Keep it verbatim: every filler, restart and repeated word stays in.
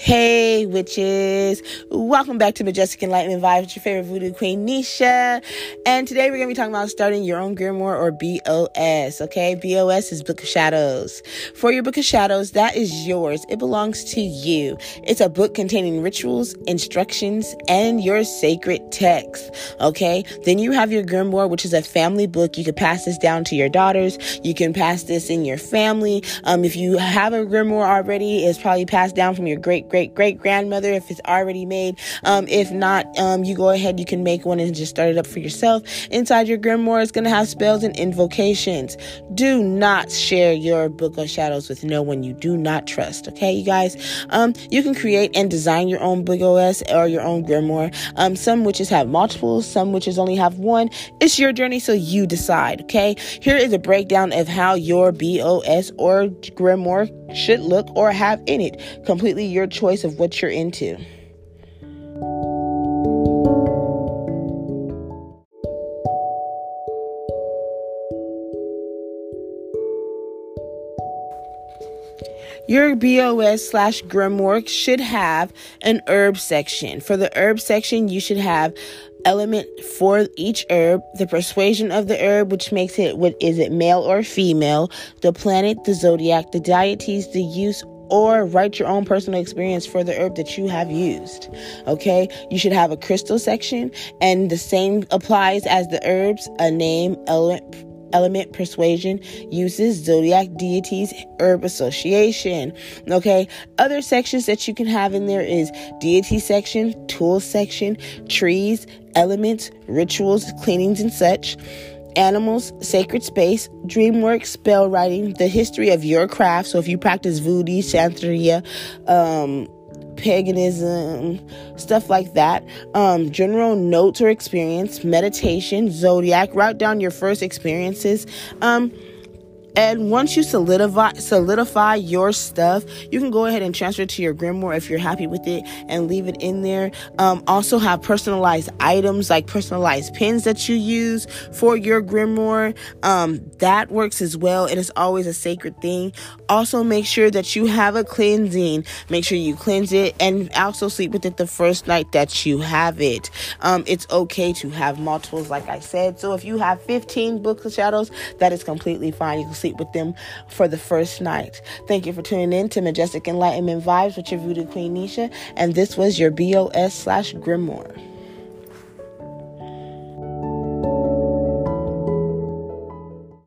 Hey, witches. Welcome back to Majestic Enlightenment Vibes with your favorite voodoo queen, Nisha. And today we're going to be talking about starting your own grimoire, or B O S, okay? B O S is Book of Shadows. For your Book of Shadows, that is yours. It belongs to you. It's a book containing rituals, instructions, and your sacred text, okay? Then you have your grimoire, which is a family book. You can pass this down to your daughters. You can pass this in your family. Um, if you have a grimoire already, it's probably passed down from your great great great grandmother if it's already made. Um, if not, um, you go ahead, you can make one and just start it up for yourself. Inside your grimoire, it's going to have spells and invocations. Do not share your Book of Shadows with no one you do not trust, okay, you guys? Um, you can create and design your own B O S or your own grimoire. Um, some witches have multiples, some witches only have one. It's your journey, so you decide, okay? Here is a breakdown of how your B O S or grimoire should look or have in it. Completely your choice of what you're into. Your B O S slash grimoire should have an herb section. For the herb section, you should have element for each herb, the persuasion of the herb, which makes it, what is it, male or female, the planet, the zodiac, the deities, the use, or write your own personal experience for the herb that you have used. Okay, you should have a crystal section, and the same applies as the herbs: a name, element, element, persuasion, uses, zodiac, deities, herb association. Okay, other sections that you can have in there is deity section, tools section, trees, elements, rituals, cleanings and such, animals, sacred space, dream work, spell writing, the history of your craft. So if you practice voodoo, Santeria, um, paganism, stuff like that, um, general notes or experience, meditation, zodiac, write down your first experiences, um, and once you solidify solidify your stuff, you can go ahead and transfer it to your grimoire if you're happy with it and leave it in there. Um, also have personalized items like personalized pins that you use for your grimoire. Um, that works as well. It is always a sacred thing. Also, make sure that you have a cleansing. Make sure you cleanse it and also sleep with it the first night that you have it. Um, it's okay to have multiples, like I said. So if you have fifteen Books of Shadows, that is completely fine. You can sleep with them for the first night. Thank you for tuning in to Majestic Enlightenment Vibes with your voodoo queen, Nisha. And this was your B O S slash grimoire.